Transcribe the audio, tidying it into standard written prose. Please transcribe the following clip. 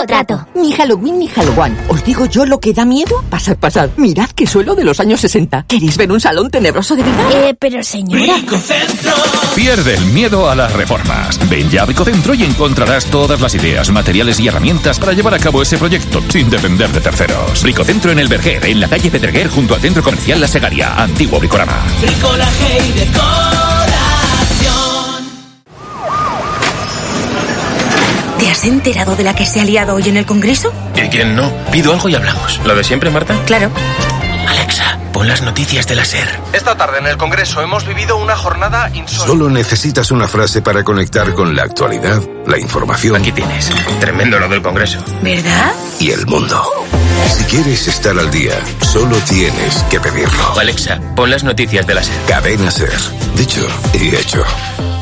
Nuevo trato. Ni Halloween ni Halloween. Os digo yo lo que da miedo. Pasad. Mirad qué suelo de los años 60. ¿Queréis ver un salón tenebroso de verdad? Pero señora... Bricocentro. Pierde el miedo a las reformas. Ven ya a Bricocentro y encontrarás todas las ideas, materiales y herramientas para llevar a cabo ese proyecto sin depender de terceros. Bricocentro en El Verger, en la calle Pedreguer, junto al Centro Comercial La Segaria, antiguo Bricorama. Bricolaje y decoración. ¿Te has enterado de la que se ha liado hoy en el Congreso? ¿Y quién no? Pido algo y hablamos. ¿Lo de siempre, Marta? Claro. Alexa, pon las noticias de la SER. Esta tarde en el Congreso hemos vivido una jornada insólita. Solo necesitas una frase para conectar con la actualidad, la información. Aquí tienes. Tremendo lo del Congreso. ¿Verdad? Y el mundo. Si quieres estar al día, solo tienes que pedirlo. Alexa, pon las noticias de la SER. Cadena SER. Dicho y hecho.